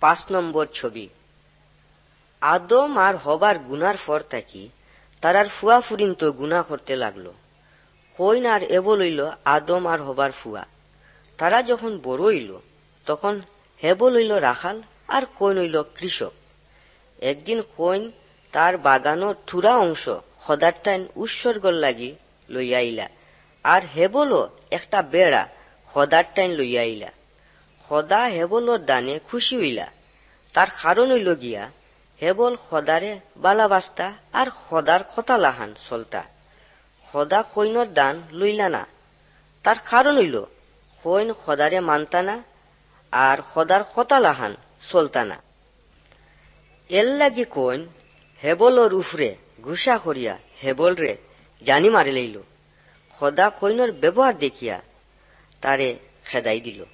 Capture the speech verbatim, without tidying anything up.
পাঁচ নম্বর ছবি। আদম আর হবার গুনার ফর থাকি তারার ফুয়া ফুরিন তো গুনা করতে লাগলো। কইন আর এবল হইল আদম আর হবার ফুয়া। তারা যখন বড় হইল তখন হেবল হইল রাখাল আর কইন হইল কৃষক। একদিন কইন তার বাগানোর থুরা অংশ খদার টাইন উৎসর্গর লাগি লইয়া আইলা, আর হেবলও একটা বেড়া খদার টাইন লইয়া আইলা। খদা হেবলর দানে খুশি হইলা, তার কারণ হইল গিয়া হেবল খদারে বালাবাস্তা আর খদার খতা লাহান চলতা। খদা কইনর দান লইলা না, তার কারণ হইল কইন খদারে মানতা না আর খদার খতা লাহান চলতা না। এর লাগি কইন হেবলর উফরে ঘুষা করিয়া হেবল রে জানি মারি লইল। খদা কইনর ব্যবহার দেখিয়া তারে খেদাই দিল।